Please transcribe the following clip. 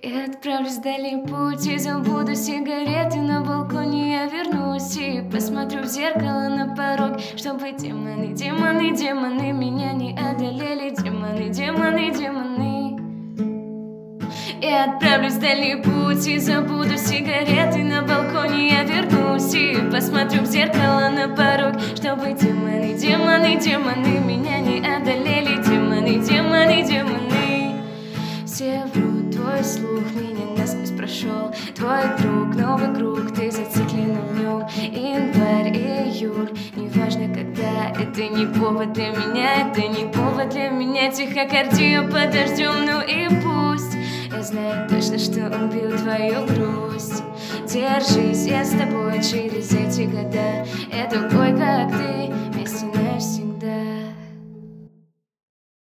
Я отправлюсь в дальний путь и забуду сигареты на балконе. Я вернусь и посмотрю в зеркало на порог, чтобы демоны, демоны, демоны меня не одолели. Демоны, демоны, демоны. Я отправлюсь в дальний путь и забуду сигареты на балконе. Я вернусь и посмотрю в зеркало на порог, чтобы демоны, демоны, демоны меня не одолели. Демоны, демоны, демоны. Все врут, твой слух меня насквозь прошел. Твой друг, новый круг, ты зациклена в нем. Январь, июль, неважно когда. Это не повод для меня, это не повод для меня. Тихокардия под дождем, ну и пусть. Я знаю точно, что убил твою грусть. Держись, я с тобой через эти года. Я такой, как ты.